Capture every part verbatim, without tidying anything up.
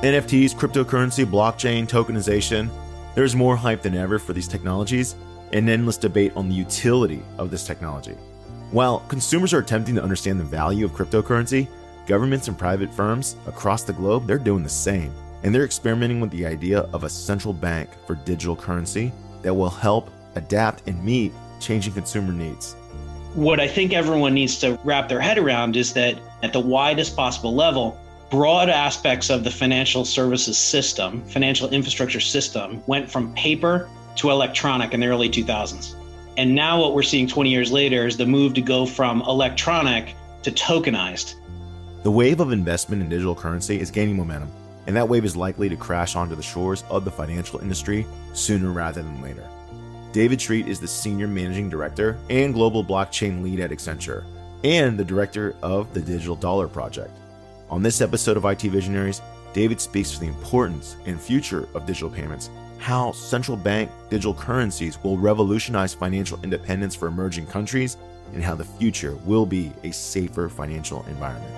N F Ts, cryptocurrency, blockchain, tokenization. There's more hype than ever for these technologies and endless debate on the utility of this technology. While consumers are attempting to understand the value of cryptocurrency, governments and private firms across the globe, they're doing the same. And they're experimenting with the idea of a central bank for digital currency that will help adapt and meet changing consumer needs. What I think everyone needs to wrap their head around is that at the widest possible level, broad aspects of the financial services system, financial infrastructure system, went from paper to electronic in the early two thousands. And now what we're seeing twenty years later is the move to go from electronic to tokenized. The wave of investment in digital currency is gaining momentum, and that wave is likely to crash onto the shores of the financial industry sooner rather than later. David Treat is the Senior Managing Director and Global Blockchain Lead at Accenture, and the Director of the Digital Dollar Project. On this episode of I T Visionaries, David speaks to the importance and future of digital payments, how central bank digital currencies will revolutionize financial independence for emerging countries, and how the future will be a safer financial environment.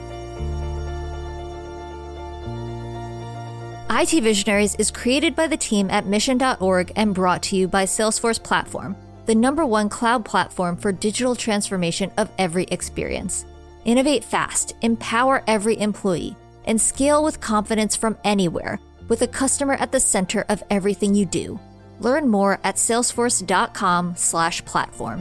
I T Visionaries is created by the team at mission dot org and brought to you by Salesforce Platform, the number one cloud platform for digital transformation of every experience. Innovate fast, empower every employee, and scale with confidence from anywhere, with a customer at the center of everything you do. Learn more at salesforce dot com slash platform.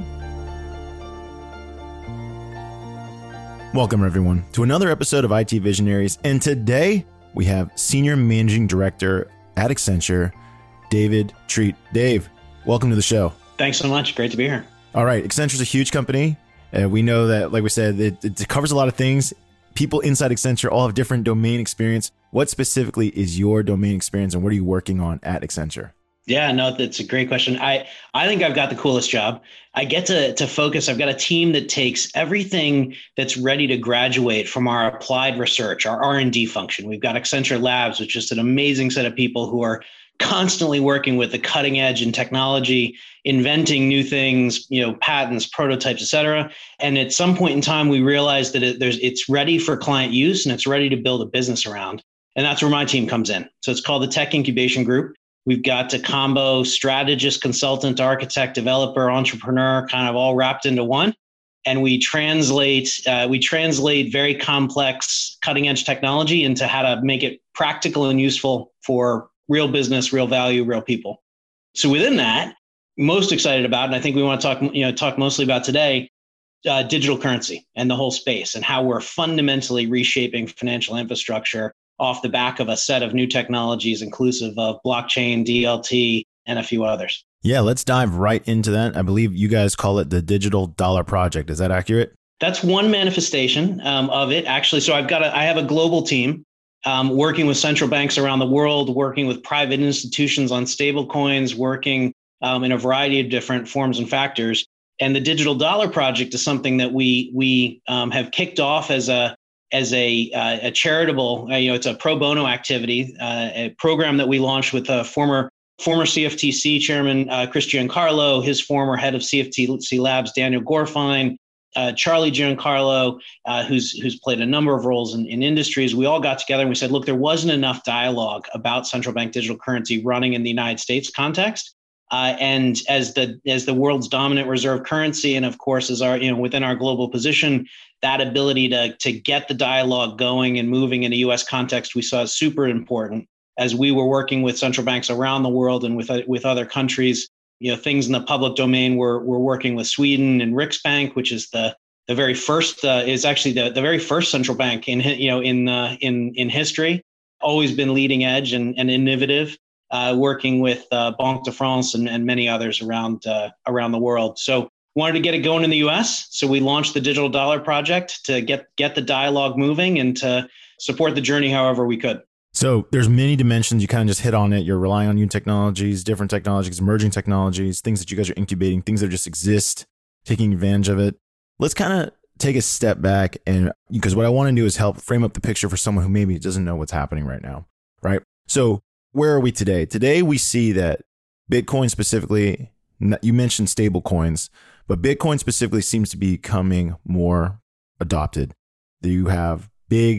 Welcome, everyone, to another episode of I T Visionaries. And today we have Senior Managing Director at Accenture, David Treat. Dave, welcome to the show. Thanks so much. Great to be here. All right. Accenture's a huge company. Uh, we know that, like we said, it, it covers a lot of things. People inside Accenture all have different domain experience. What specifically is your domain experience and what are you working on at Accenture? Yeah, no, that's a great question. I, I think I've got the coolest job. I get to, to focus. I've got a team that takes everything that's ready to graduate from our applied research, our R and D function. We've got Accenture Labs, which is an amazing set of people who are constantly working with the cutting edge in technology, inventing new things, you know, patents, prototypes, et cetera. And at some point in time, we realized that it, there's, it's ready for client use and it's ready to build a business around. And that's where my team comes in. So it's called the Tech Incubation Group. We've got a combo strategist, consultant, architect, developer, entrepreneur, kind of all wrapped into one. And we translate, uh, we translate very complex cutting edge technology into how to make it practical and useful for real business, real value, real people. So within that, most excited about, and I think we want to talk, you know, talk mostly about today, uh, digital currency and the whole space and how we're fundamentally reshaping financial infrastructure off the back of a set of new technologies, inclusive of blockchain, D L T, and a few others. Yeah, let's dive right into that. I believe you guys call it the Digital Dollar Project. Is that accurate? That's one manifestation um, of it, actually. So I've got a, I have a global team. Um, working with central banks around the world, working with private institutions on stable coins, working um, in a variety of different forms and factors. And the Digital Dollar Project is something that we we um, have kicked off as a as a uh, a charitable, uh, you know, it's a pro bono activity, uh, a program that we launched with a former former C F T C chairman uh, Chris Giancarlo, his former head of C F T C Labs Daniel Gorfine. Uh, Charlie Giancarlo, uh, who's who's played a number of roles in, in industries. We all got together and we said, look, there wasn't enough dialogue about central bank digital currency running in the United States context. Uh, and as the as the world's dominant reserve currency, and of course, as our you know within our global position, that ability to to get the dialogue going and moving in a U S context, we saw is super important as we were working with central banks around the world and with with other countries. You know, things in the public domain, we're, we're working with Sweden and Riksbank, which is the the very first, uh, is actually the, the very first central bank in, you know, in uh, in in history, always been leading edge and, and innovative, uh, working with uh, Banque de France and, and many others around uh, around the world. So wanted to get it going in the U S. So we launched the Digital Dollar Project to get get the dialogue moving and to support the journey however we could. So there's many dimensions. You kind of just hit on it. You're relying on new technologies, different technologies, emerging technologies, things that you guys are incubating, things that just exist, taking advantage of it. Let's kind of take a step back, and because what I want to do is help frame up the picture for someone who maybe doesn't know what's happening right now, right? So where are we today? Today we see that Bitcoin specifically, you mentioned stable coins, but Bitcoin specifically seems to be becoming more adopted. You have big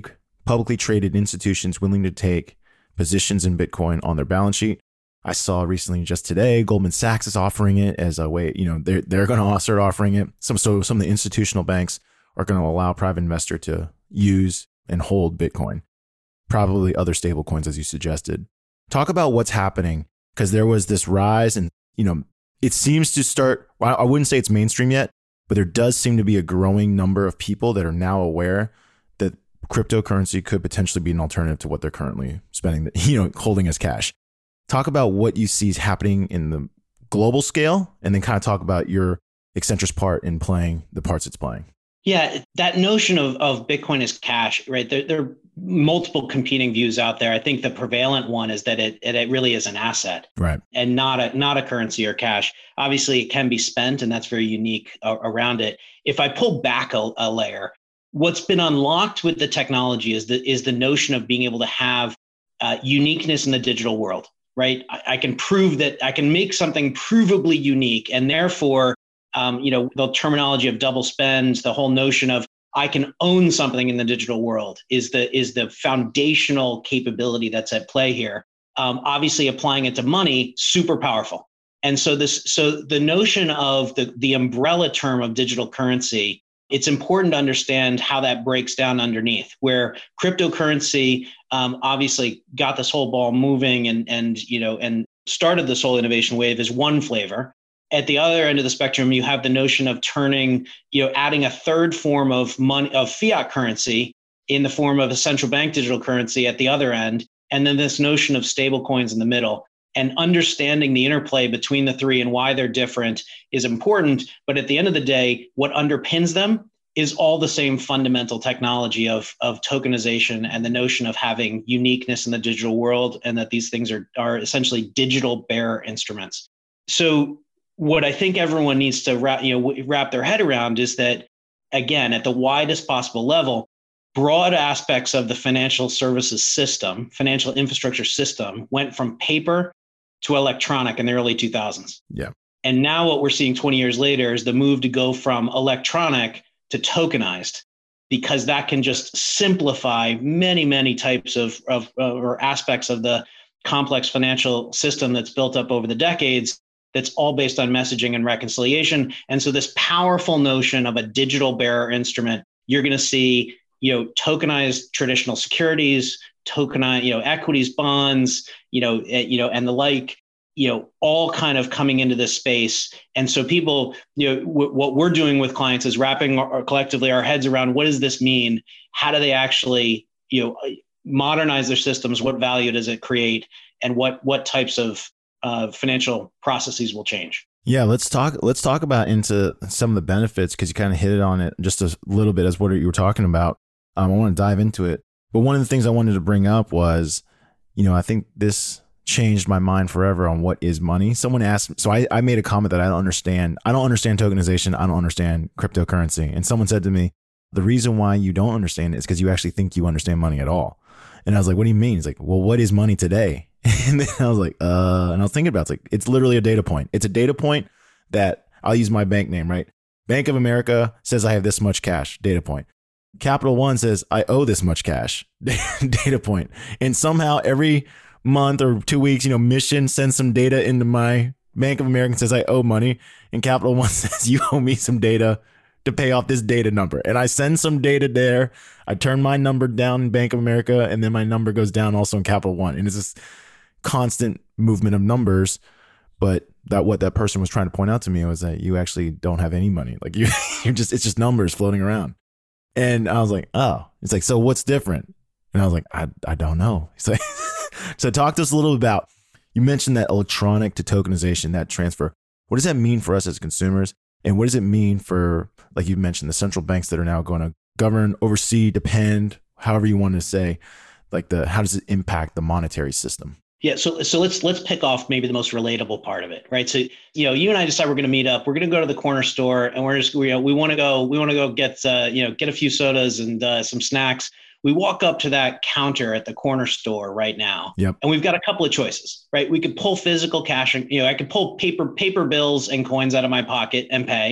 publicly traded institutions willing to take positions in Bitcoin on their balance sheet. I saw recently, just today, Goldman Sachs is offering it as a way, you know, they're, they're going to start offering it. Some, so some of the institutional banks are going to allow private investor to use and hold Bitcoin, probably other stable coins, as you suggested. Talk about what's happening, because there was this rise and, you know, it seems to start, I wouldn't say it's mainstream yet, but there does seem to be a growing number of people that are now aware that cryptocurrency could potentially be an alternative to what they're currently spending, you know, holding as cash. Talk about what you see is happening in the global scale, and then kind of talk about your Excentrus part in playing the parts it's playing. Yeah, that notion of, of Bitcoin as cash, right? There, there are multiple competing views out there. I think the prevalent one is that it, it, it really is an asset, right, and not a not a currency or cash. Obviously, it can be spent, and that's very unique uh, around it. If I pull back a, a layer, what's been unlocked with the technology is the is the notion of being able to have uh, uniqueness in the digital world. Right, I, I can prove that I can make something provably unique, and therefore, um, you know, the terminology of double spend, the whole notion of I can own something in the digital world is the is the foundational capability that's at play here. Um, obviously, applying it to money, super powerful. And so this, so the notion of the the umbrella term of digital currency, it's important to understand how that breaks down underneath, where cryptocurrency um, obviously got this whole ball moving and, and, you know, and started this whole innovation wave as one flavor. At the other end of the spectrum, you have the notion of turning, you know, adding a third form of money, of fiat currency in the form of a central bank digital currency at the other end. And then this notion of stable coins in the middle. And understanding the interplay between the three and why they're different is important. But at the end of the day, what underpins them is all the same fundamental technology of, of tokenization and the notion of having uniqueness in the digital world, and that these things are, are essentially digital bearer instruments. So what I think everyone needs to wrap, you know, wrap their head around is that, again, at the widest possible level, broad aspects of the financial services system, financial infrastructure system, went from paper to electronic in the early two thousands. Yeah. And now what we're seeing twenty years later is the move to go from electronic to tokenized, because that can just simplify many, many types of, of uh, or aspects of the complex financial system that's built up over the decades, that's all based on messaging and reconciliation. And so this powerful notion of a digital bearer instrument, you're going to see, you know, tokenized traditional securities, tokenized, you know, equities, bonds, you know, uh, you know, and the like, you know, all kind of coming into this space. And so people, you know, w- what we're doing with clients is wrapping our, collectively our heads around, what does this mean? How do they actually, you know, modernize their systems? What value does it create? And what what types of uh, financial processes will change? Yeah, let's talk. Let's talk about into some of the benefits, because you kind of hit it on it just a little bit as what you were talking about. Um, I want to dive into it, but one of the things I wanted to bring up was, you know, I think this changed my mind forever on what is money. Someone asked, so I, I made a comment that I don't understand. I don't understand tokenization. I don't understand cryptocurrency. And someone said to me, the reason why you don't understand it is because you actually think you understand money at all. And I was like, what do you mean? He's like, well, what is money today? And then I was like, uh, and I was thinking about it. It's like, it's literally a data point. It's a data point that I'll use my bank name, right? Bank of America says I have this much cash, data point. Capital One says I owe this much cash, data point. And somehow every month or two weeks, you know, Mission sends some data into my Bank of America and says I owe money. And Capital One says you owe me some data to pay off this data number. And I send some data there. I turn my number down in Bank of America, and then my number goes down also in Capital One. And it's this constant movement of numbers. But that what that person was trying to point out to me was that you actually don't have any money. Like you, you're just, it's just numbers floating around. And I was like, oh, it's like, so what's different? And I was like, I, I don't know. So, so talk to us a little about, you mentioned that electronic to tokenization, that transfer. What does that mean for us as consumers? And what does it mean for, like you mentioned, the central banks that are now going to govern, oversee, depend, however you want to say, like the, how does it impact the monetary system? Yeah, so so let's let's pick off maybe the most relatable part of it, right? So, you know, you and I decide we're going to meet up. We're going to go to the corner store, and we're just, you know, we want to go, we want to go get, uh, you know, get a few sodas and uh, some snacks. We walk up to that counter at the corner store right now, yep. And we've got a couple of choices, right? We could pull physical cash, and you know, I could pull paper paper bills and coins out of my pocket and pay,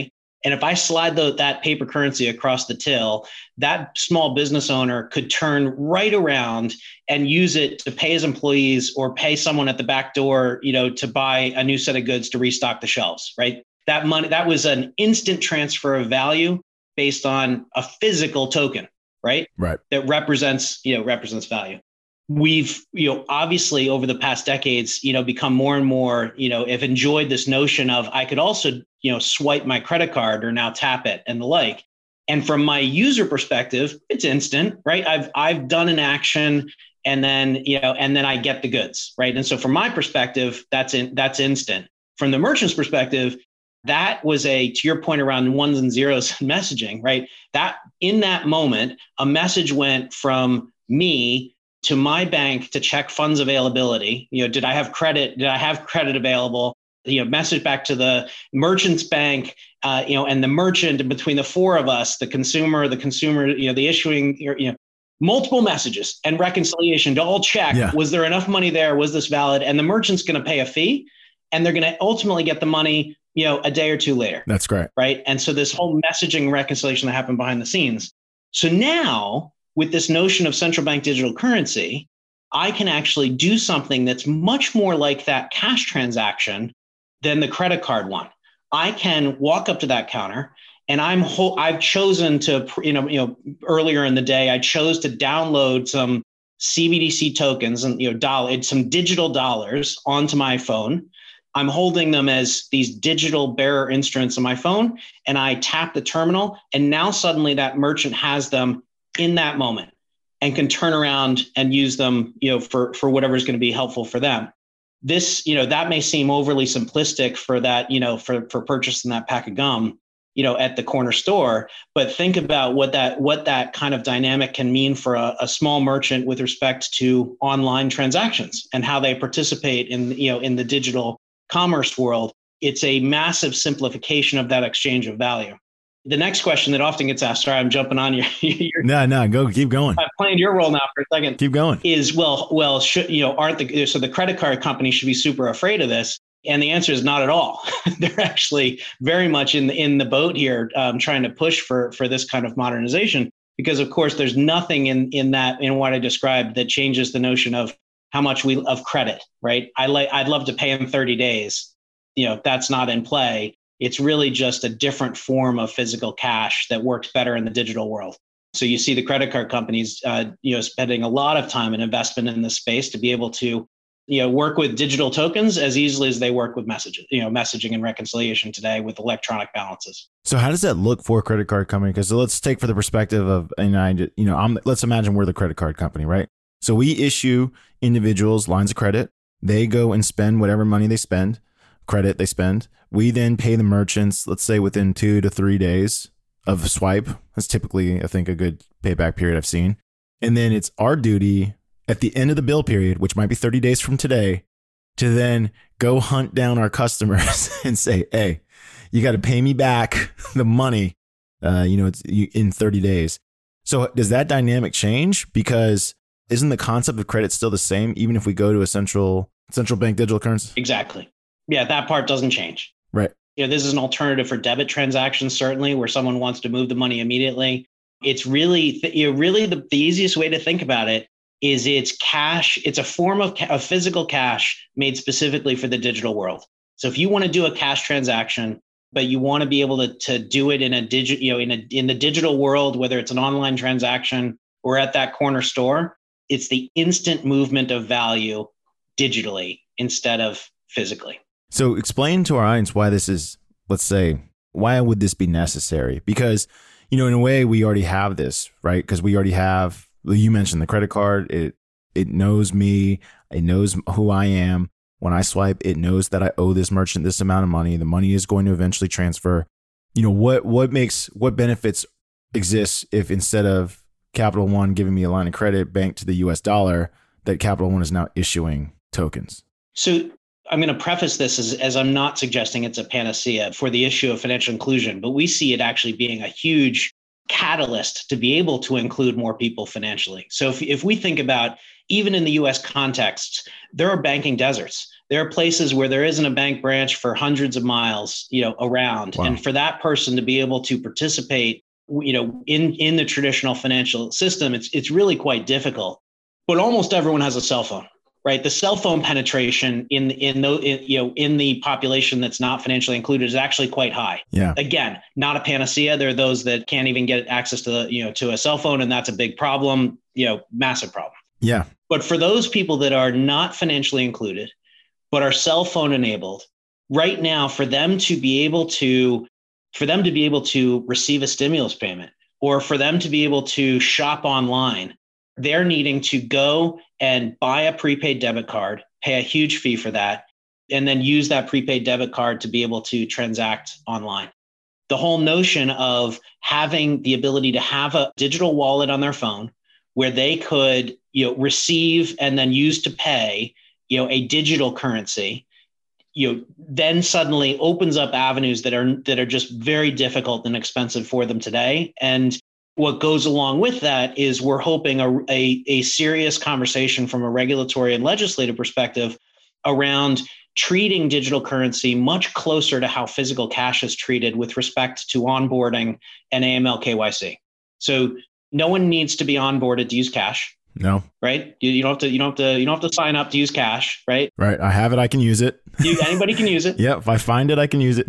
And if I slide the, that paper currency across the till, that small business owner could turn right around and use it to pay his employees or pay someone at the back door, you know, to buy a new set of goods to restock the shelves, right? That money, that was an instant transfer of value based on a physical token, right? Right. That represents, you know, represents value. We've, you know, obviously over the past decades, you know, become more and more, you know, have enjoyed this notion of I could also, you know, swipe my credit card or now tap it and the like. And from my user perspective, it's instant, right? I've I've done an action and then, you know, and then I get the goods, right? And so from my perspective, that's in, that's instant. From the merchant's perspective, that was a, to your point around ones and zeros messaging, right? That in that moment, a message went from me to my bank to check funds availability. You know, did I have credit? Did I have credit available? You know, message back to the merchant's bank, uh, you know, and the merchant, and between the four of us, the consumer, the consumer, you know, the issuing, you know, multiple messages and reconciliation to all check. Yeah. Was there enough money there? Was this valid? And the merchant's going to pay a fee, and they're going to ultimately get the money, you know, a day or two later. That's great. Right. And so this whole messaging reconciliation that happened behind the scenes. So now with this notion of central bank digital currency, I can actually do something that's much more like that cash transaction than the credit card one. I can walk up to that counter and I'm ho- I've chosen to, you know, you know, earlier in the day, I chose to download some C B D C tokens and, you know, dollar, some digital dollars onto my phone. I'm holding them as these digital bearer instruments on my phone, and I tap the terminal, and now suddenly that merchant has them in that moment and can turn around and use them, you know, for, for whatever is going to be helpful for them. This, you know, that may seem overly simplistic for that, you know, for, for purchasing that pack of gum, you know, at the corner store, but think about what that, what that kind of dynamic can mean for a, a small merchant with respect to online transactions and how they participate in, you know, in the digital commerce world. It's a massive simplification of that exchange of value. The next question that often gets asked, sorry, I'm jumping on your, your no, no, go, keep going. I'm playing your role now for a second. Keep going. Is well, well, should, you know, aren't the, so the credit card companies should be super afraid of this? And the answer is not at all. They're actually very much in the, in the boat here, um, trying to push for, for this kind of modernization, because of course there's nothing in, in that, in what I described that changes the notion of how much we, of credit, right? I like, I'd love to pay in thirty days. You know, that's not in play. It's really just a different form of physical cash that works better in the digital world. So you see the credit card companies, uh, you know, spending a lot of time and investment in this space to be able to, you know, work with digital tokens as easily as they work with messages, you know, messaging and reconciliation today with electronic balances. So how does that look for a credit card company? Because let's take for the perspective of, and I, you know, I'm, let's imagine we're the credit card company, right? So we issue individuals lines of credit. They go and spend whatever money they spend, credit they spend. We then pay the merchants, let's say within two to three days of a swipe. That's typically, I think, a good payback period I've seen. And then it's our duty at the end of the bill period, which might be thirty days from today, to then go hunt down our customers and say, hey, you got to pay me back the money, uh, you know, it's in thirty days. So does that dynamic change? Because isn't the concept of credit still the same, even if we go to a central central bank digital currency? Exactly. Yeah, that part doesn't change. Right. You know, this is an alternative for debit transactions, certainly, where someone wants to move the money immediately. It's really, you know, really the, the easiest way to think about it is it's cash. It's a form of, ca- of physical cash made specifically for the digital world. So if you want to do a cash transaction, but you want to be able to, to do it in a digit, you know, in a, in the digital world, whether it's an online transaction or at that corner store, it's the instant movement of value digitally instead of physically. So explain to our audience why this is, let's say, why would this be necessary? Because, you know, in a way we already have this, right? Because we already have, you mentioned the credit card. It it knows me. It knows who I am. When I swipe, it knows that I owe this merchant this amount of money. The money is going to eventually transfer. You know, what what makes, what benefits exist if instead of Capital One giving me a line of credit banked to the U S dollar, that Capital One is now issuing tokens? So I'm going to preface this as, as I'm not suggesting it's a panacea for the issue of financial inclusion, but we see it actually being a huge catalyst to be able to include more people financially. So if, if we think about, even in the U S context, there are banking deserts. There are places where there isn't a bank branch for hundreds of miles, you know, around. Wow. And for that person to be able to participate, you know, in, in the traditional financial system, it's it's really quite difficult. But almost everyone has a cell phone, right? The cell phone penetration in in the in, you know in the population that's not financially included is actually quite high. Yeah. Again, not a panacea. There are those that can't even get access to the, you know to a cell phone, and that's a big problem. You know, massive problem. Yeah. But for those people that are not financially included, but are cell phone enabled, right now, for them to be able to for them to be able to receive a stimulus payment, or for them to be able to shop online, they're needing to go and buy a prepaid debit card, pay a huge fee for that, and then use that prepaid debit card to be able to transact online. The whole notion of having the ability to have a digital wallet on their phone where they could, you know, receive and then use to pay, you know, a digital currency, you know, then suddenly opens up avenues that are that are just very difficult and expensive for them today. And what goes along with that is we're hoping a, a, a serious conversation from a regulatory and legislative perspective around treating digital currency much closer to how physical cash is treated with respect to onboarding and A M L K Y C. So no one needs to be onboarded to use cash. No. Right. You, you don't have to, you don't have to, you don't have to sign up to use cash. Right. Right. I have it. I can use it. You, anybody can use it. Yeah. If I find it, I can use it.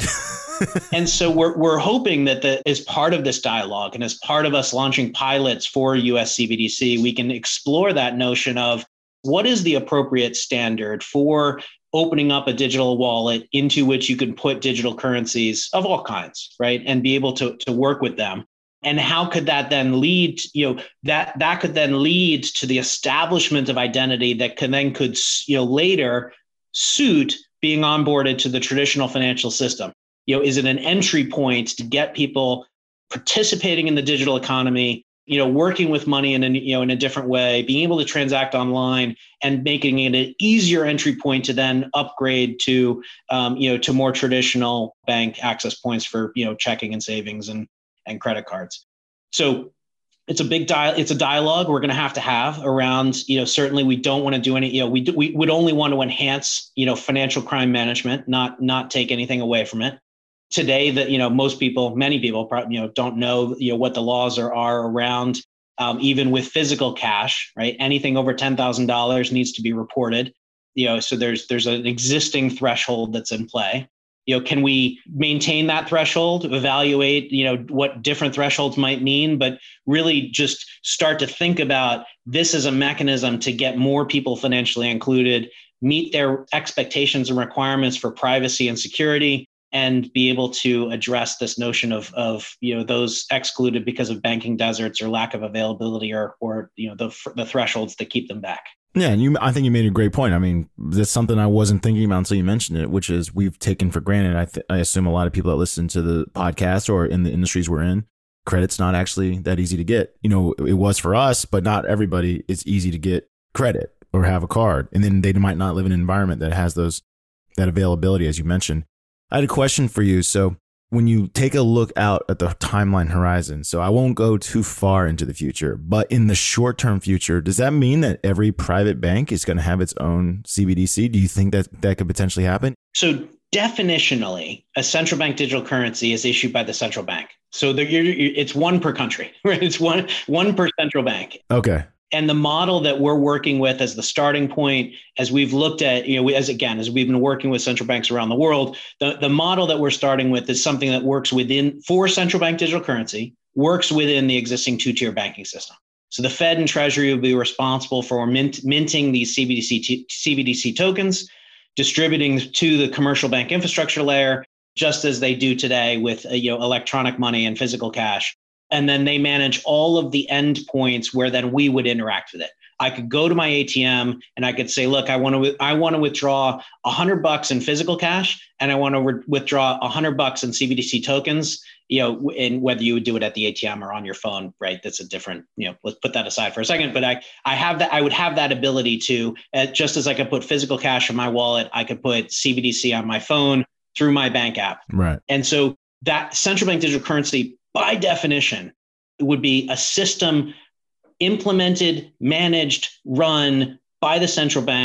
And so we're we're hoping that the, as part of this dialogue and as part of us launching pilots for U S C B D C, we can explore that notion of what is the appropriate standard for opening up a digital wallet into which you can put digital currencies of all kinds, right? And be able to, to work with them. And how could that then lead, you know, that that could then lead to the establishment of identity that can then could, you know, later suit being onboarded to the traditional financial system. You know, is it an entry point to get people participating in the digital economy, you know, working with money in a, you know, in a different way, being able to transact online and making it an easier entry point to then upgrade to, um, you know, to more traditional bank access points for, you know, checking and savings and and credit cards. So it's a big dial. It's a dialogue we're going to have to have around, you know, certainly we don't want to do any, you know, we do, we would only want to enhance, you know, financial crime management, not, not take anything away from it. Today that, you know, most people, many people, you know, don't know, you know, what the laws are, are around, um, even with physical cash, right? Anything over ten thousand dollars needs to be reported, you know, so there's, there's an existing threshold that's in play. You know, can we maintain that threshold, evaluate, you know, what different thresholds might mean, but really just start to think about this as a mechanism to get more people financially included, meet their expectations and requirements for privacy and security, and be able to address this notion of, of you know, those excluded because of banking deserts or lack of availability or, or you know, the, the thresholds that keep them back. Yeah, and you, I think you made a great point. I mean, that's something I wasn't thinking about until you mentioned it, which is we've taken for granted. I, th- I assume a lot of people that listen to the podcast or in the industries we're in, credit's not actually that easy to get. You know, it was for us, but not everybody. It's easy to get credit or have a card, and then they might not live in an environment that has those that availability, as you mentioned. I had a question for you. So when you take a look out at the timeline horizon, so I won't go too far into the future, but in the short-term future, does that mean that every private bank is going to have its own C B D C? Do you think that that could potentially happen? So definitionally, a central bank digital currency is issued by the central bank. So the, you're, you're, it's one per country, right? It's one, one per central bank. Okay. And the model that we're working with as the starting point, as we've looked at, you know, as again, as we've been working with central banks around the world, the, the model that we're starting with is something that works within, for central bank digital currency, works within the existing two-tier banking system. So the Fed and Treasury will be responsible for mint, minting these C B D C, t- C B D C tokens, distributing to the commercial bank infrastructure layer, just as they do today with uh, you know, electronic money and physical cash. And then they manage all of the endpoints where then we would interact with it. I could go to my A T M and I could say, look, I want to I want to withdraw a hundred bucks in physical cash, and I want to re- withdraw a hundred bucks in C B D C tokens. You know, and whether you would do it at the A T M or on your phone, right? That's a different. You know, let's put that aside for a second. But I I have that. I would have that ability to, uh, just as I could put physical cash in my wallet, I could put C B D C on my phone through my bank app. Right. And so that central bank digital currency, by definition, it would be a system implemented, managed, run by the central bank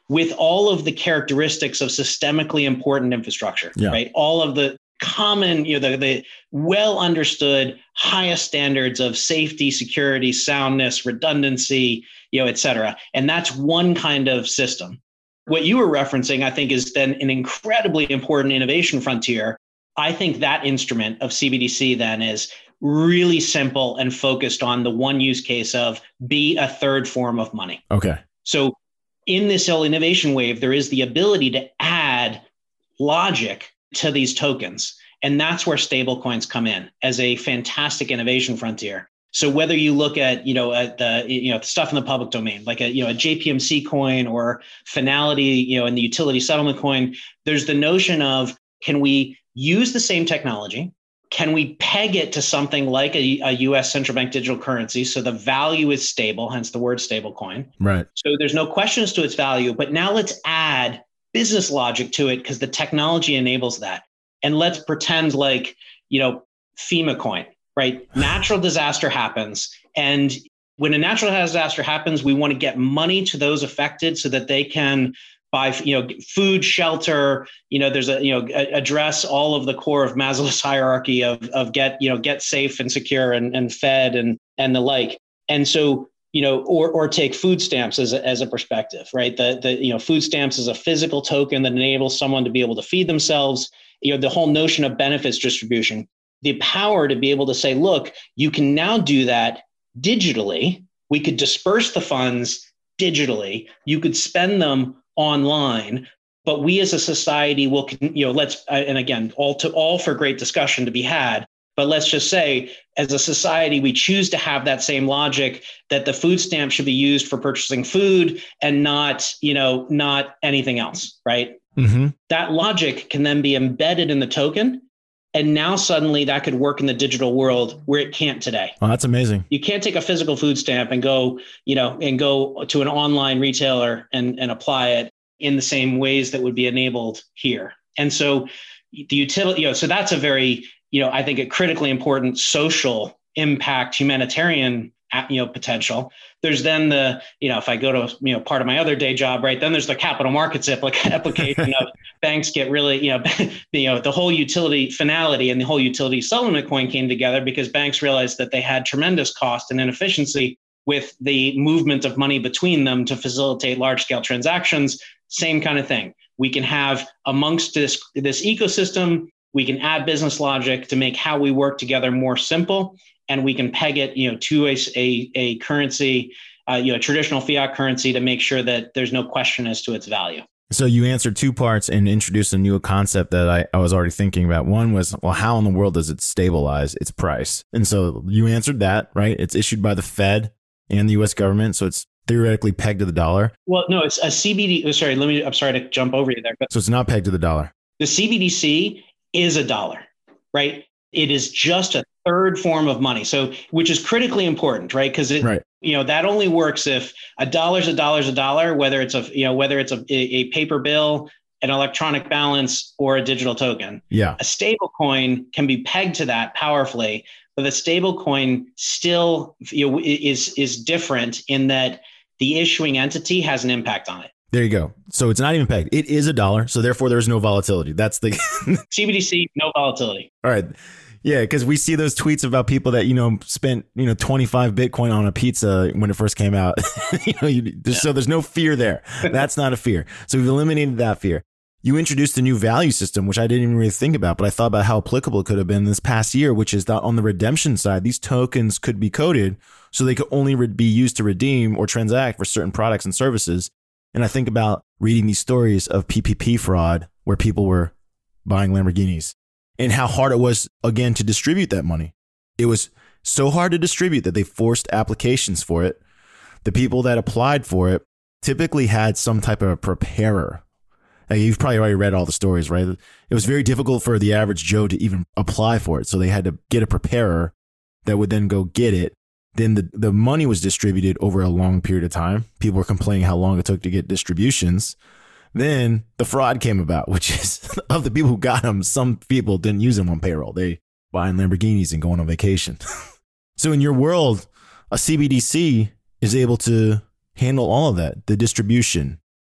with all of the characteristics of systemically important infrastructure, yeah. right? All of the common, you know, the, the well understood highest standards of safety, security, soundness, redundancy, you know, et cetera. And that's one kind of system. What you were referencing, I think, is then an incredibly important innovation frontier. I think that instrument of C B D C then is really simple and focused on the one use case of be a third form of money. Okay. So in this whole innovation wave, there is the ability to add logic to these tokens. And that's where stablecoins come in as a fantastic innovation frontier. So whether you look at, you know, at the, you know, stuff in the public domain, like a, you know, a J P M C coin or Finality, you know, in the utility settlement coin, there's the notion of, can we use the same technology? Can we peg it to something like a, a U S central bank digital currency? So the value is stable, hence the word stable coin. Right. So there's no questions to its value, but now let's add business logic to it because the technology enables that. And let's pretend like, you know, FEMA coin, right? Natural disaster happens. And when a natural disaster happens, we want to get money to those affected so that they can buy, you know, food, shelter, you know, there's a, you know, address all of the core of Maslow's hierarchy of, of get, you know, get safe and secure and, and fed and, and the like. And so, you know, or, or take food stamps as a, as a perspective, right? The, the, you know, food stamps is a physical token that enables someone to be able to feed themselves. You know, the whole notion of benefits distribution, the power to be able to say, look, you can now do that digitally. We could disperse the funds digitally. You could spend them online, but we as a society will, you know, let's, and again, all to all for great discussion to be had, but let's just say as a society, we choose to have that same logic that the food stamp should be used for purchasing food and not, you know, not anything else, right? Mm-hmm. That logic can then be embedded in the token. And now suddenly that could work in the digital world where it can't today. Oh, that's amazing. You can't take a physical food stamp and go, you know, and go to an online retailer and, and apply it in the same ways that would be enabled here. And so the utility, you know, so that's a very, you know, I think a critically important social impact, humanitarian, you know, potential. There's then the, you know, if I go to, you know, part of my other day job, right, then there's the capital markets application of banks get really, you know, you know, the whole utility Finality and the whole utility settlement coin came together because banks realized that they had tremendous cost and inefficiency with the movement of money between them to facilitate large scale transactions. Same kind of thing. We can have amongst this, this ecosystem, we can add business logic to make how we work together more simple. And we can peg it, you know, to a, a, a currency, uh, you know, traditional fiat currency to make sure that there's no question as to its value. So you answered two parts and introduced a new concept that I, I was already thinking about. One was, well, how in the world does it stabilize its price? And so you answered that, right? It's issued by the Fed and the U S government. So it's theoretically pegged to the dollar. Well, no, it's a C B D. Oh, sorry, let me, I'm sorry to jump over you there. But so it's not pegged to the dollar. The C B D C is a dollar, right? It is just a third form of money. So, which is critically important, right? Because it, right. you know, that only works if a dollar's a dollar's a dollar, whether it's a, you know, whether it's a, a paper bill, an electronic balance, or a digital token. Yeah. A stable coin can be pegged to that powerfully, but the stable coin still, you know, is, is different in that the issuing entity has an impact on it. There you go. So it's not even pegged. It is a dollar. So therefore there's no volatility. That's the C B D C, no volatility. All right. Yeah. Cause we see those tweets about people that, you know, spent, you know, twenty-five Bitcoin on a pizza when it first came out. you know, you, yeah. So there's no fear there. That's not a fear. So we've eliminated that fear. You introduced a new value system, which I didn't even really think about, but I thought about how applicable it could have been this past year, which is that on the redemption side, these tokens could be coded so they could only re- be used to redeem or transact for certain products and services. And I think about reading these stories of P P P fraud where people were buying Lamborghinis and how hard it was, again, to distribute that money. It was so hard to distribute that they forced applications for it. The people that applied for it typically had some type of a preparer. Now, you've probably already read all the stories, right? It was very difficult for the average Joe to even apply for it. So they had to get a preparer that would then go get it. Then the, the money was distributed over a long period of time. People were complaining how long it took to get distributions. Then the fraud came about, which is of the people who got them, some people didn't use them on payroll. They buying Lamborghinis and going on vacation. So in your world, a C B D C is able to handle all of that, the distribution,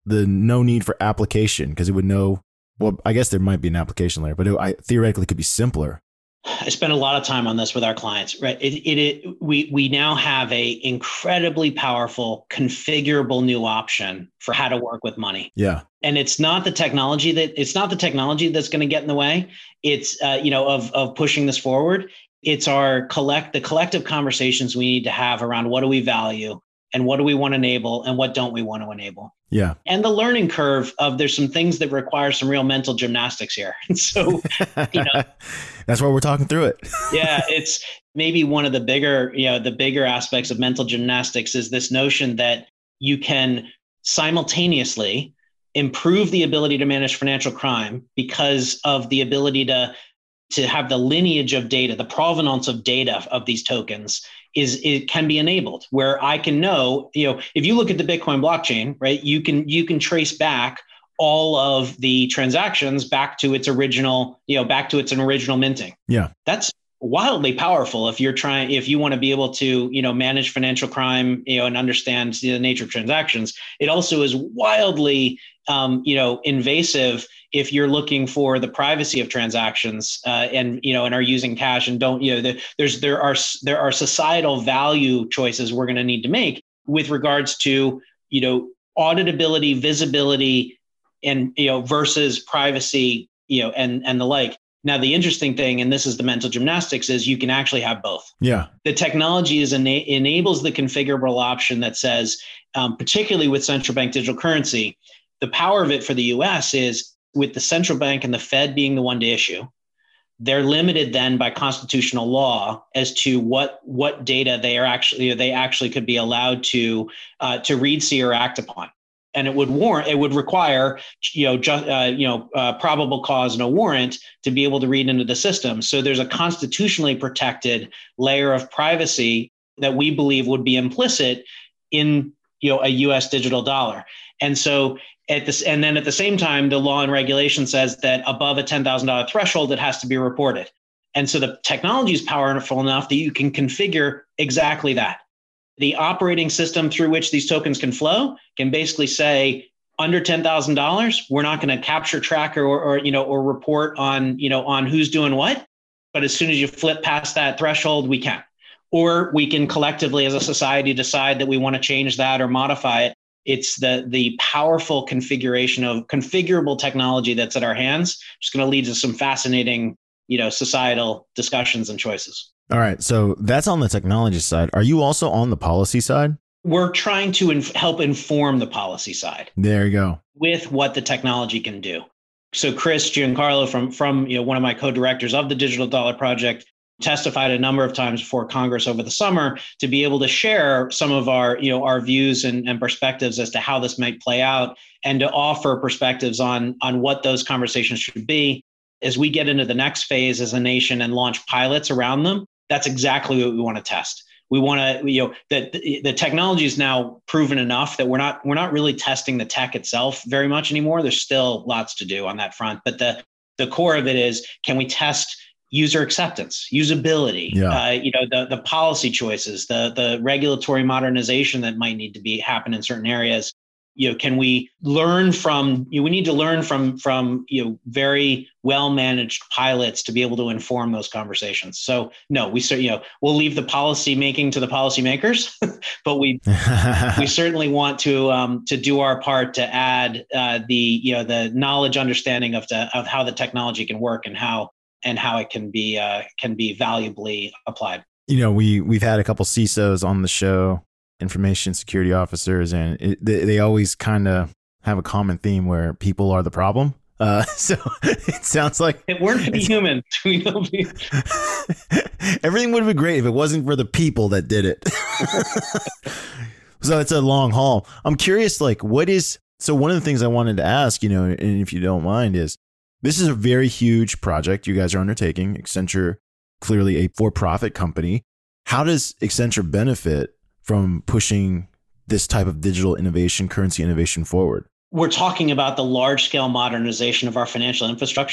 the no need for application because it would know, well, I guess there might be an application layer, but it I, theoretically could be simpler. I spend a lot of time on this with our clients, right? It, it, it, we, we now have a incredibly powerful, configurable new option for how to work with money. Yeah. And it's not the technology that it's not the technology that's going to get in the way. It's, uh, you know, of, of pushing this forward. It's our collect, the collective conversations we need to have around what do we value and what do we want to enable and what don't we want to enable. Yeah. And the learning curve of there's some things that require some real mental gymnastics here. And so, you know, that's why we're talking through it. yeah, it's maybe one of the bigger, you know, the bigger aspects of mental gymnastics is this notion that you can simultaneously improve the ability to manage financial crime because of the ability to, to have the lineage of data, the provenance of data of these tokens is it can be enabled where I can know, you know, if you look at the Bitcoin blockchain, right, you can you can trace back all of the transactions back to its original, you know, back to its original minting. Yeah. That's wildly powerful if you're trying, if you want to be able to, you know, manage financial crime, you know, and understand the nature of transactions. It also is wildly, um, you know, invasive if you're looking for the privacy of transactions uh, and, you know, and are using cash and don't, you know, the, there's, there are, there are societal value choices we're going to need to make with regards to, you know, auditability, visibility, and, you know, versus privacy, you know, and, and the like. Now, the interesting thing, and this is the mental gymnastics, is you can actually have both. Yeah. The technology is ena- enables the configurable option that says, um, particularly with central bank digital currency, the power of it for the U S is with the central bank and the Fed being the one to issue, they're limited then by constitutional law as to what what data they are actually they actually could be allowed to uh, to read, see, or act upon. And it would warrant, it would require, you know, just, uh, you know, uh, probable cause and a warrant to be able to read into the system. So there's a constitutionally protected layer of privacy that we believe would be implicit in, you know, a U S digital dollar. And so at this, and then at the same time, the law and regulation says that above a ten thousand dollars threshold, it has to be reported. And so the technology is powerful enough that you can configure exactly that. The operating system through which these tokens can flow can basically say under ten thousand dollars, we're not going to capture, track, or, or, you know, or report on, you know, on who's doing what. But as soon as you flip past that threshold, we can. Or we can collectively as a society decide that we want to change that or modify it. It's the the powerful configuration of configurable technology that's at our hands. It's going to lead to some fascinating, you know, societal discussions and choices. All right. So that's on the technology side. Are you also on the policy side? We're trying to inf- help inform the policy side. There you go. With what the technology can do. So Chris Giancarlo from, from you know, one of my co-directors of the Digital Dollar Project testified a number of times before Congress over the summer to be able to share some of our, you know, our views and, and perspectives as to how this might play out and to offer perspectives on, on what those conversations should be. As we get into the next phase as a nation and launch pilots around them, that's exactly what we want to test. We want to, you know, that the, the technology is now proven enough that we're not we're not really testing the tech itself very much anymore. There's still lots to do on that front, but the the core of it is, can we test user acceptance, usability, yeah. uh, you know, the the policy choices, the the regulatory modernization that might need to be happen in certain areas. You know, can we learn from, you know, we need to learn from, from, you know, very well-managed pilots to be able to inform those conversations. So no, we, you know, we'll leave the policy making to the policymakers, but we, we certainly want to, um, to do our part to add uh, the, you know, the knowledge, understanding of the, of how the technology can work and how, and how it can be, uh, can be valuably applied. You know, we, we've had a couple C I S Os on the show, information security officers, and it, they, they always kind of have a common theme where people are the problem. Uh, so it sounds like it weren't to be human. Everything would have been great if it wasn't for the people that did it. So it's a long haul. I'm curious, like, what is, so one of the things I wanted to ask, you know, and if you don't mind, is this is a very huge project you guys are undertaking. Accenture, clearly a for-profit company. How does Accenture benefit from pushing this type of digital innovation, currency innovation forward? We're talking about the large scale modernization of our financial infrastructure.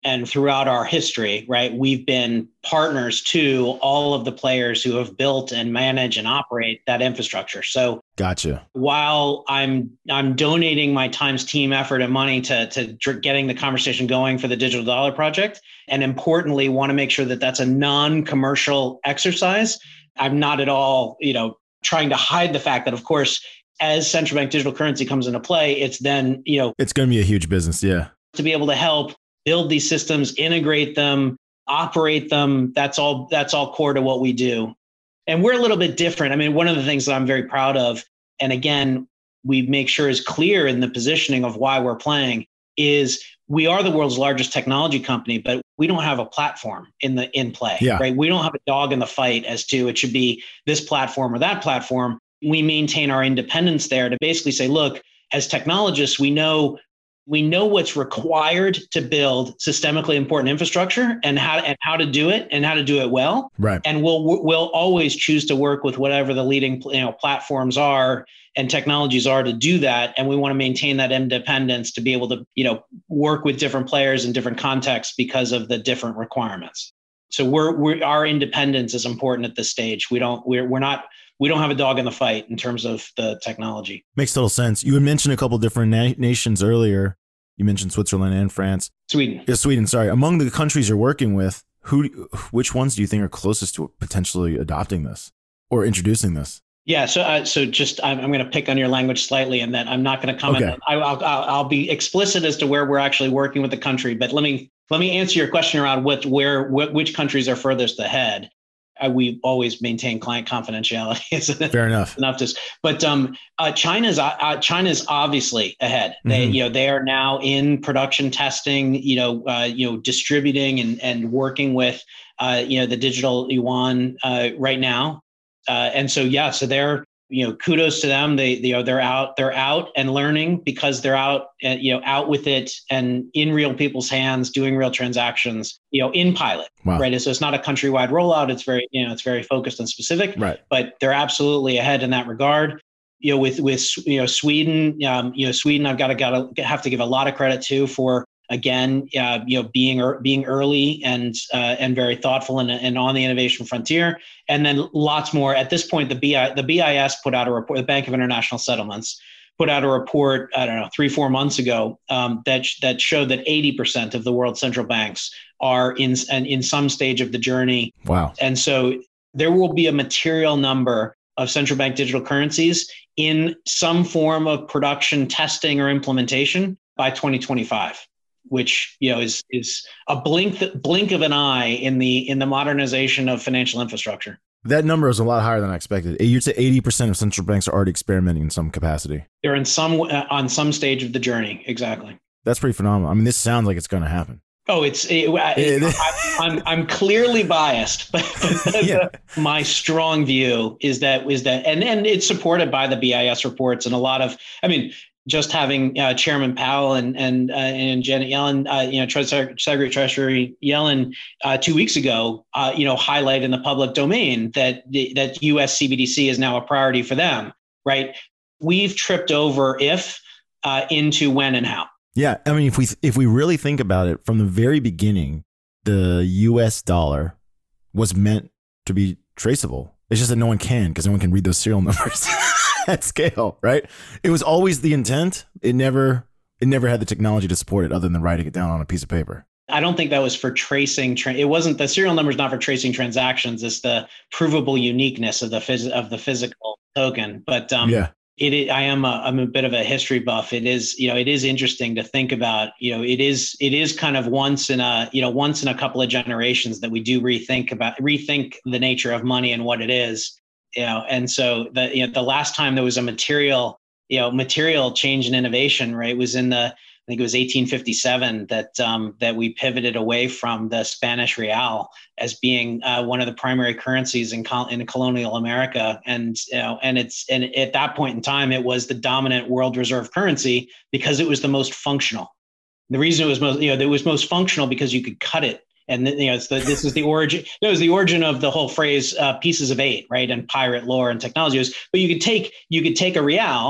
and throughout our history, right, we've been partners to all of the players who have built and manage and operate that infrastructure. So gotcha. While I'm I'm donating my times, team effort, and money to to getting the conversation going for the Digital Dollar Project, and importantly, want to make sure that that's a non-commercial exercise, I'm not at all, you know, trying to hide the fact that, of course, as central bank digital currency comes into play, it's then, you know, it's going to be a huge business. Yeah. To be able to help build these systems, integrate them, operate them. That's all, that's all core to what we do. And we're a little bit different. I mean, one of the things that I'm very proud of, and again, we make sure is clear in the positioning of why we're playing, is we are the world's largest technology company, but we don't have a platform in the in play, yeah. right? We don't have a dog in the fight as to it should be this platform or that platform. We maintain our independence there to basically say, look, as technologists, we know we know what's required to build systemically important infrastructure and how and how to do it and how to do it well. Right. And we'll we'll always choose to work with whatever the leading, you know, platforms are and technologies are to do that. And we want to maintain that independence to be able to, you know, work with different players in different contexts because of the different requirements. So we're we're our independence is important at this stage. We don't we're we're not we don't have a dog in the fight in terms of the technology. Makes total sense. You had mentioned a couple of different na- nations earlier. You mentioned Switzerland and France. Sweden. Yeah, Sweden. Sorry. Among the countries you're working with, who, which ones do you think are closest to potentially adopting this or introducing this? Yeah. So, uh, so just I'm, I'm going to pick on your language slightly, and that I'm not going to comment. Okay. I, I'll, I'll I'll be explicit as to where we're actually working with the country, but let me let me answer your question around what where what, which countries are furthest ahead. Uh, we always maintain client confidentiality. Fair enough. Enough to, but um, uh, China's uh, China's obviously ahead. They, mm-hmm. you know, they are now in production testing. You know, uh, you know, distributing and and working with, uh, you know, the digital yuan uh, right now. Uh, and so yeah, so they're, you know, kudos to them. They, they, you know, they're out, they're out and learning because they're out, uh, you know, out with it and in real people's hands, doing real transactions, you know, in pilot, wow. right? So it's not a countrywide rollout. It's very, you know, it's very focused and specific, right? But they're absolutely ahead in that regard. You know, with, with, you know, Sweden, um, you know, Sweden, I've got to, got to have to give a lot of credit to for, again, uh, you know, being er, being early and uh, and very thoughtful and, and on the innovation frontier, and then lots more. At this point, the B I the B I S put out a report. The Bank of International Settlements put out a report. I don't know, three four months ago um, that that showed that eighty percent of the world's central banks are in in some stage of the journey. Wow! And so there will be a material number of central bank digital currencies in some form of production, testing, or implementation by twenty twenty-five. Which, you know, is is a blink blink of an eye in the in the modernization of financial infrastructure. That number is a lot higher than I expected. You'd say eighty percent of central banks are already experimenting in some capacity. They're in some uh, on some stage of the journey. Exactly. That's pretty phenomenal. I mean, this sounds like it's going to happen. Oh, it's it, it, I, I'm I'm clearly biased, but, but yeah. my strong view is that is that and and it's supported by the B I S reports and a lot of. I mean. Just having uh, Chairman Powell and and uh, and Janet Yellen, uh, you know, Secretary of Treasury Yellen, uh, two weeks ago, uh, you know, highlight in the public domain that the, that U S C B D C is now a priority for them. Right? We've tripped over if uh, into when and how. Yeah, I mean, if we if we really think about it, from the very beginning, the U S dollar was meant to be traceable. It's just that no one can because no one can read those serial numbers. At scale, right? It was always the intent. It never, it never had the technology to support it, other than writing it down on a piece of paper. I don't think that was for tracing. Tra- it wasn't the serial number is not for tracing transactions. It's the provable uniqueness of the phys- of the physical token. But um, yeah, it, it. I am a, I'm a bit of a history buff. It is, you know, it is interesting to think about. You know, it is, it is kind of once in a, you know, once in a couple of generations that we do rethink about rethink the nature of money and what it is. You know, and so the you know the last time there was a material you know material change and innovation, right, was in the I think it was eighteen fifty-seven that um, that we pivoted away from the Spanish real as being uh, one of the primary currencies in col- in colonial America, and you know and it's and at that point in time it was the dominant world reserve currency because it was the most functional. The reason it was most you know it was most functional because you could cut it. And you know, it's the, this is the origin. It was the origin of the whole phrase uh, "pieces of eight," right? And pirate lore and technology was. But you could take you could take a real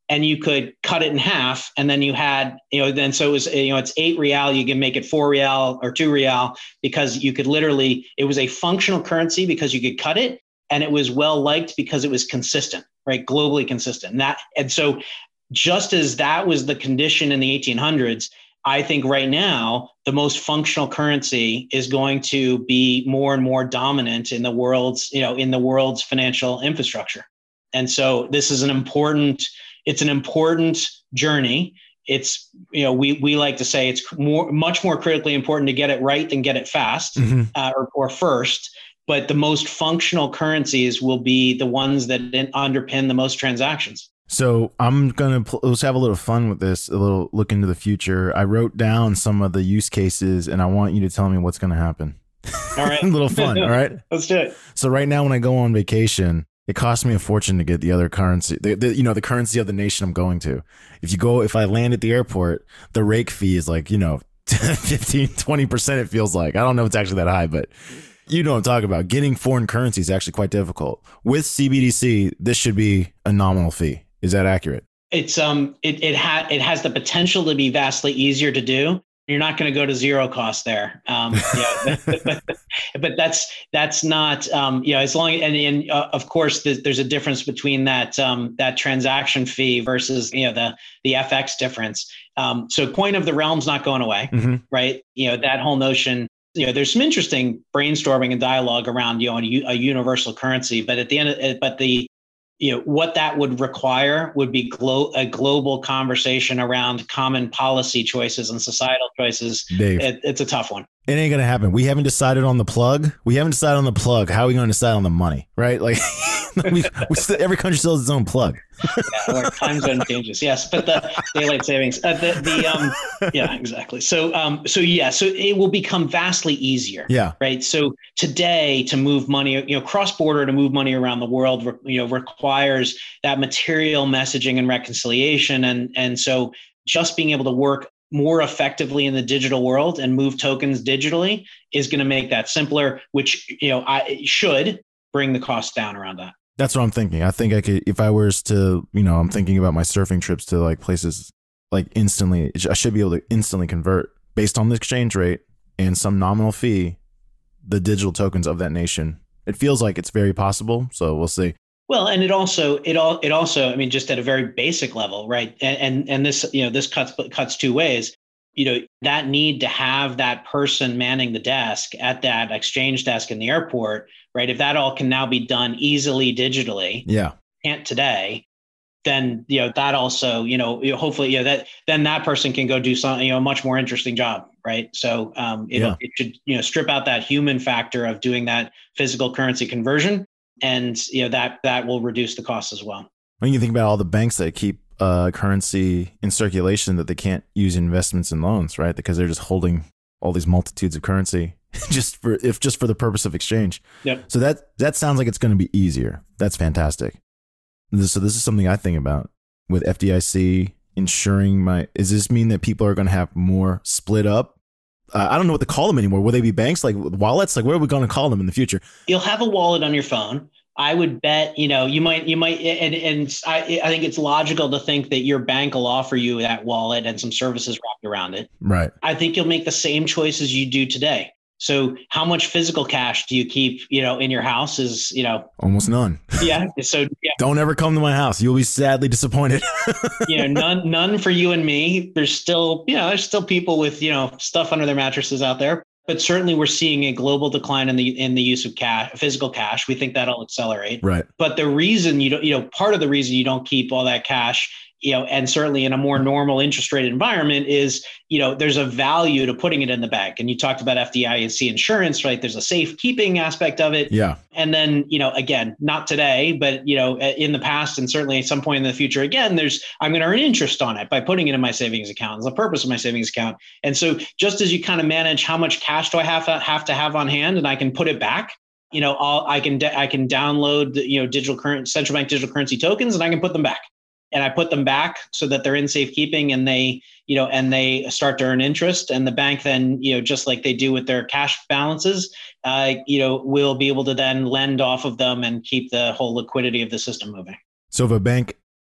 and you could cut it in half. And then you had, you know, then so it was, you know, it's eight real, you can make it four real or two real because you could literally, it was a functional currency because you could cut it, and it was well liked because it was consistent, right? Globally consistent. And that, and so just as that was the condition in the eighteen hundreds, I think right now, the most functional currency is going to be more and more dominant in the world's, you know, in the world's financial infrastructure. And so this is an important, it's an important journey. It's, you know, we we like to say it's more, much more critically important to get it right than get it fast, mm-hmm. uh, or, or first. But the most functional currencies will be the ones that underpin the most transactions. So I'm going to, pl- let's have a little fun with this, a little look into the future. I wrote down some of the use cases and I want you to tell me what's going to happen. All right. A little fun. All right. Let's do it. So right now when I go on vacation, it costs me a fortune to get the other currency, the, the, you know, the currency of the nation I'm going to. If you go, if I land at the airport, the rake fee is like, you know, fifteen, twenty percent it feels like. I don't know if it's actually that high, but you know what I'm talking about. Getting foreign currency is actually quite difficult. With C B D C, this should be a nominal fee. Is that accurate? It's um it it ha- it has the potential to be vastly easier to do. You're not going to go to zero cost there. Um, yeah, but, but, but that's that's not um, you know, as long and, and uh, of course the, there's a difference between that um, that transaction fee versus, you know, the the F X difference. Um, so coin of the realm's not going away, mm-hmm. right? You know, that whole notion. You know, there's some interesting brainstorming and dialogue around, you know, a, a universal currency, but at the end of it, but the you know, what that would require would be glo- a global conversation around common policy choices and societal choices. Dave, it, it's a tough one. It ain't going to happen. We haven't decided on the plug. We haven't decided on the plug. How are we going to decide on the money? Right? Like we, we still, every country still has its own plug. Yeah, or time zone changes. Yes. But the daylight savings, uh, the, the, um, yeah, exactly. So, um, so yeah, so it will become vastly easier. Yeah. Right. So today to move money, you know, cross border to move money around the world, you know, requires that material messaging and reconciliation. And, and so just being able to work more effectively in the digital world and move tokens digitally is going to make that simpler, which, you know, I should bring the cost down around that. That's what I'm thinking. I think I could, if I was to, you know, I'm thinking about my surfing trips to like places like instantly, I should be able to instantly convert based on the exchange rate and some nominal fee, the digital tokens of that nation. It feels like it's very possible. So we'll see. Well, and it also, it all, it also, I mean, just at a very basic level, right? And, and, and this, you know, this cuts, cuts two ways. You know, that need to have that person manning the desk at that exchange desk in the airport, right? If that all can now be done easily digitally, yeah, can't today, then, you know, that also, you know, hopefully, you know, that then that person can go do something, you know, a much more interesting job, right? So um, it, yeah. it should, you know, strip out that human factor of doing that physical currency conversion. And, you know, that that will reduce the cost as well. When you think about all the banks that keep uh, currency in circulation that they can't use investments and loans, right? Because they're just holding all these multitudes of currency just for if just for the purpose of exchange. Yep. So that that sounds like it's going to be easier. That's fantastic. This, so this is something I think about with F D I C ensuring my. Does this mean that people are going to have more split up? Uh, I don't know what to call them anymore. Will they be banks, like wallets? Like, what are we going to call them in the future? You'll have a wallet on your phone. I would bet, you know, you might, you might, and and I, I think it's logical to think that your bank will offer you that wallet and some services wrapped around it. Right. I think you'll make the same choices you do today. So how much physical cash do you keep, you know, in your house is, you know, almost none. Yeah. So yeah. Don't ever come to my house. You'll be sadly disappointed. You know, none, none for you and me. There's still, you know, there's still people with, you know, stuff under their mattresses out there, but certainly we're seeing a global decline in the, in the use of cash, physical cash. We think that'll accelerate. Right. But the reason you don't, you know, part of the reason you don't keep all that cash, you know, and certainly in a more normal interest rate environment is, you know, there's a value to putting it in the bank. And you talked about F D I C insurance, right? There's a safekeeping aspect of it. Yeah. And then, you know, again, not today, but, you know, in the past and certainly at some point in the future, again, there's, I'm going to earn interest on it by putting it in my savings account. It's the purpose of my savings account. And so just as you kind of manage how much cash do I have to have to have on hand and I can put it back, you know, I'll, I can, I can download, you know, digital current central bank digital currency tokens and I can put them back. And I put them back so that they're in safekeeping and they, you know, and they start to earn interest. And the bank then, you know, just like they do with their cash balances, uh, you know, will be able to then lend off of them and keep the whole liquidity of the system moving. So if a bank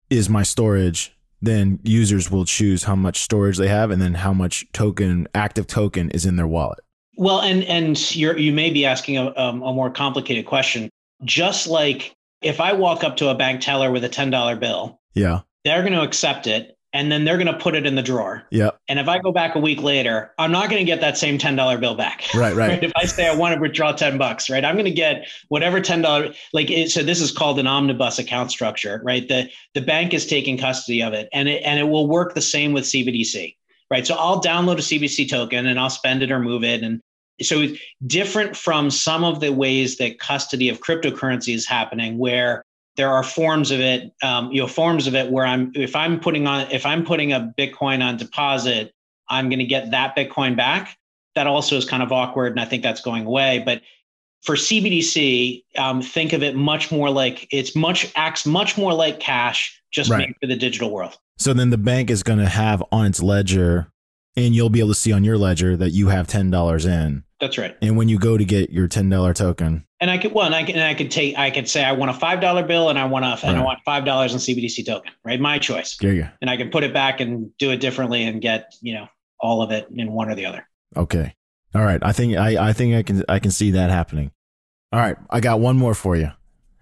is my storage, then users will choose how much storage they have and then how much token, active token is in their wallet. Well, and and you're you may be asking a, um, a more complicated question. Just like if I walk up to a bank teller with a ten dollar bill, yeah, they're going to accept it and then they're going to put it in the drawer. Yeah. And if I go back a week later, I'm not going to get that same ten dollar bill back. Right, right. If I say I want to withdraw ten bucks, right, I'm going to get whatever ten dollars, like, it, so this is called an omnibus account structure, right? The the bank is taking custody of it, and it, and it will work the same with C B D C, right? So I'll download a C B D C token and I'll spend it or move it. And so it's different from some of the ways that custody of cryptocurrency is happening, where there are forms of it, um, you know, forms of it where I'm, if I'm putting on, if I'm putting a Bitcoin on deposit, I'm going to get that Bitcoin back. That also is kind of awkward, and I think that's going away. But for C B D C, um, think of it much more like it's much acts much more like cash, just Right. made for the digital world. So then the bank is going to have on its ledger, and you'll be able to see on your ledger that you have ten dollars in. That's right. And when you go to get your ten dollar token, And I could, well, and I can, and I could take, I could say I want a five dollar bill and I want a, and I Right. want five dollars in C B D C token, right? My choice. there you go. And I can put it back and do it differently and get, you know, all of it in one or the other. Okay. All right. I think I, I think I can I can see that happening. All right. I got one more for you.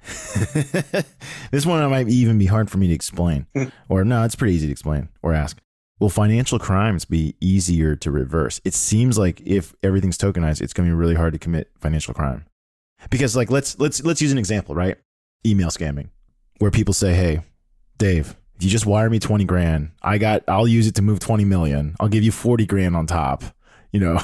This one might even be hard for me to explain. Or no, it's pretty easy to explain or ask. Will financial crimes be easier to reverse? It seems like if everything's tokenized, it's going to be really hard to commit financial crime. Because like let's let's let's use an example, right? Email scamming, where people say, "Hey, Dave, if you just wire me twenty grand, I got I'll use it to move twenty million. I'll give you forty grand on top." You know.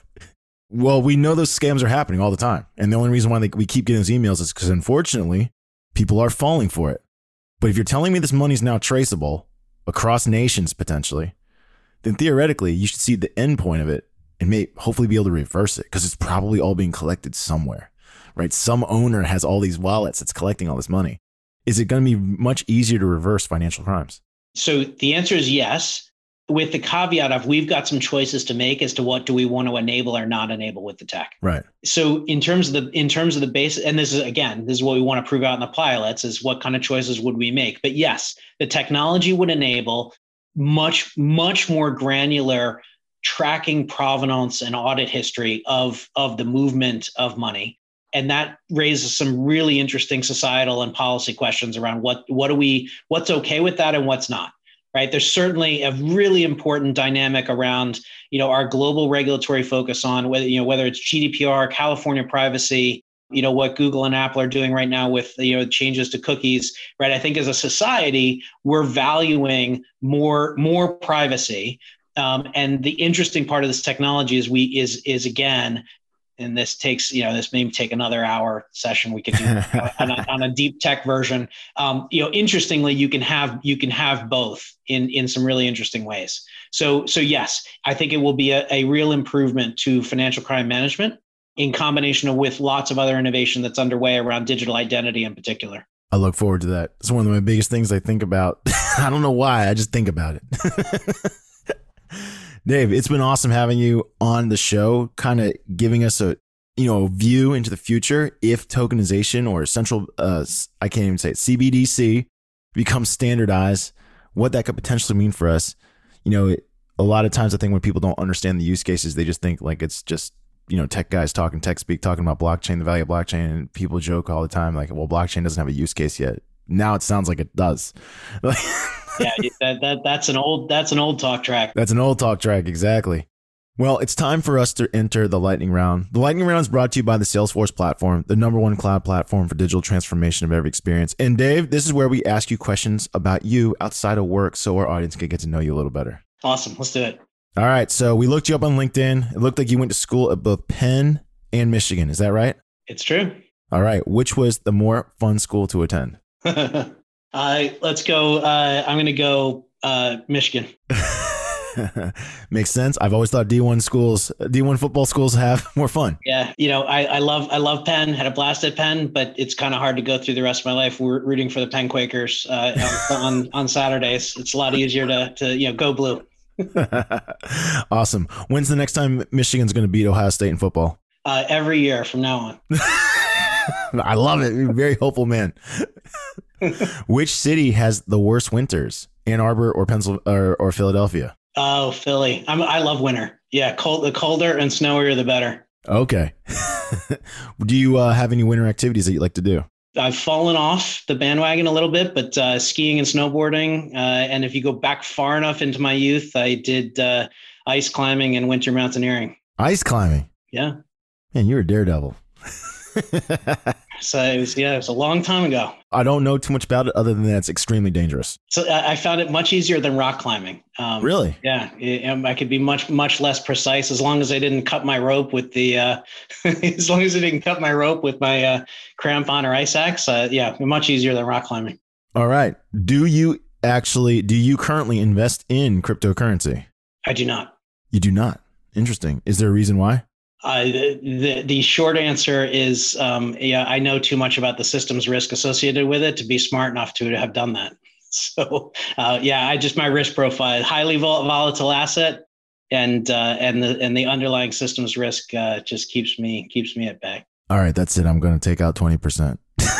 Well, we know those scams are happening all the time. And the only reason why they, we keep getting those emails is because, unfortunately, people are falling for it. But if you're telling me this money's now traceable across nations potentially, then theoretically, you should see the end point of it and may hopefully be able to reverse it, because it's probably all being collected somewhere, right? Some owner has all these wallets that's collecting all this money. Is it going to be much easier to reverse financial crimes? So the answer is yes, with the caveat of we've got some choices to make as to what do we want to enable or not enable with the tech. Right. So in terms of the in terms of the base, and this is again, this is what we want to prove out in the pilots, is what kind of choices would we make? But yes, the technology would enable much, much more granular tracking provenance and audit history of, of the movement of money. And that raises some really interesting societal and policy questions around what what do we what's okay with that and what's not. Right. There's certainly a really important dynamic around, you know, our global regulatory focus on whether, you know, whether it's G D P R, California privacy, you know, what Google and Apple are doing right now with, you know, changes to cookies. Right. I think as a society, we're valuing more more privacy. Um, and the interesting part of this technology is we is is, again, and this takes, you know, this may take another hour session we could do on, a, on a deep tech version. Um, you know, interestingly, you can have you can have both in in some really interesting ways. So so yes, I think it will be a, a real improvement to financial crime management in combination with lots of other innovation that's underway around digital identity in particular. I look forward to that. It's one of my biggest things I think about. I don't know why. I just think about it. Dave, it's been awesome having you on the show, kind of giving us a, you know, view into the future if tokenization or central, uh, I can't even say it, C B D C becomes standardized, what that could potentially mean for us. You know, it, a lot of times I think when people don't understand the use cases, they just think like it's just, you know, tech guys talking tech speak, talking about blockchain, the value of blockchain, and people joke all the time like, well, blockchain doesn't have a use case yet. Now it sounds like it does. Yeah, that, that that's an old that's an old talk track. That's an old talk track, exactly. Well, it's time for us to enter the lightning round. The lightning round is brought to you by the Salesforce platform, the number one cloud platform for digital transformation of every experience. And Dave, this is where we ask you questions about you outside of work so our audience can get to know you a little better. Awesome. Let's do it. All right. So we looked you up on LinkedIn. It looked like you went to school at both Penn and Michigan. Is that right? It's true. All right. Which was the more fun school to attend? Uh, let's go. Uh, I'm going to go uh, Michigan. Makes sense. I've always thought D one schools, D one football schools have more fun. Yeah. You know, I, I love I love Penn, had a blast at Penn, but it's kind of hard to go through the rest of my life. We're rooting for the Penn Quakers uh, on, on Saturdays. It's a lot easier to, to you know, go blue. Awesome. When's the next time Michigan's going to beat Ohio State in football? Uh, every year from now on. I love it. You're a very hopeful man. Which city has the worst winters? Ann Arbor or Pencil or, or Philadelphia? Oh, Philly. I'm, I love winter. Yeah, cold. The colder and snowier, the better. Okay. Do you uh, have any winter activities that you like to do? I've fallen off the bandwagon a little bit, but uh, skiing and snowboarding. Uh, and if you go back far enough into my youth, I did uh, ice climbing and winter mountaineering. Ice climbing? Yeah. Man, you're a daredevil. So it was, yeah, it was a long time ago. I don't know too much about it other than that it's extremely dangerous. So I found it much easier than rock climbing. Um, really? Yeah. It, I could be much, much less precise as long as I didn't cut my rope with the, uh, as long as I didn't cut my rope with my uh, crampon or ice axe. Uh, yeah. Much easier than rock climbing. All right. Do you actually, do you currently invest in cryptocurrency? I do not. You do not? Interesting. Is there a reason why? Uh, the, the the short answer is, um, yeah, I know too much about the systems risk associated with it to be smart enough to have done that. So, uh, yeah, I just my risk profile, highly vol- volatile asset, and uh, and the and the underlying systems risk uh, just keeps me keeps me at bay. All right, that's it. I'm going to take out twenty percent.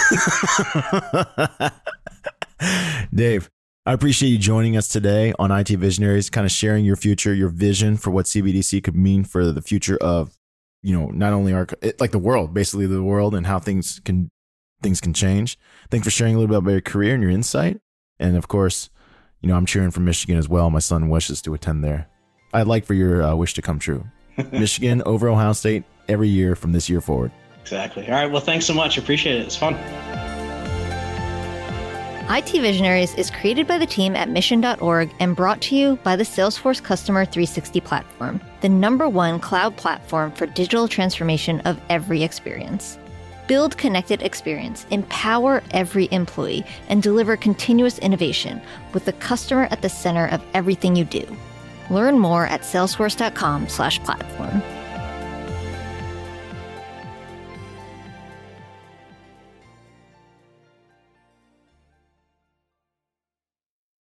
Dave, I appreciate you joining us today on I T Visionaries, kind of sharing your future, your vision for what C B D C could mean for the future of, you know, not only our, like the world, basically the world, and how things can, things can change. Thanks for sharing a little bit about your career and your insight. And of course, you know, I'm cheering for Michigan as well. My son wishes to attend there. I'd like for your uh, wish to come true. Michigan over Ohio State every year from this year forward. Exactly. All right. Well, thanks so much. Appreciate it. It's fun. I T Visionaries is created by the team at mission dot org and brought to you by the Salesforce Customer three sixty platform, the number one cloud platform for digital transformation of every experience. Build connected experience, empower every employee, and deliver continuous innovation with the customer at the center of everything you do. Learn more at salesforce dot com slash platform.